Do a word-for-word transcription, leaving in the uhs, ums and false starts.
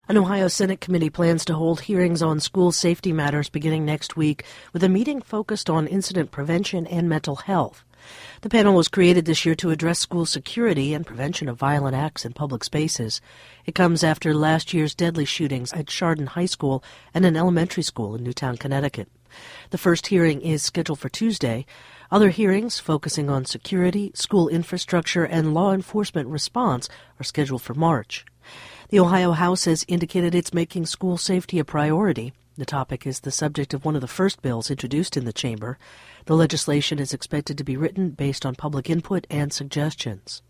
An Ohio Senate committee plans to hold hearings on school safety matters beginning next week, with a meeting focused on incident prevention and mental health. The panel was created this year to address school security and prevention of violent acts in public spaces. It comes after last year's deadly shootings at Chardon High School and an elementary school in Newtown, Connecticut. The first hearing is scheduled for Tuesday. Other hearings focusing on security, school infrastructure, and law enforcement response are scheduled for March. The Ohio House has indicated it's making school safety a priority. The topic is the subject of one of the first bills introduced in the chamber. The legislation is expected to be written based on public input and suggestions.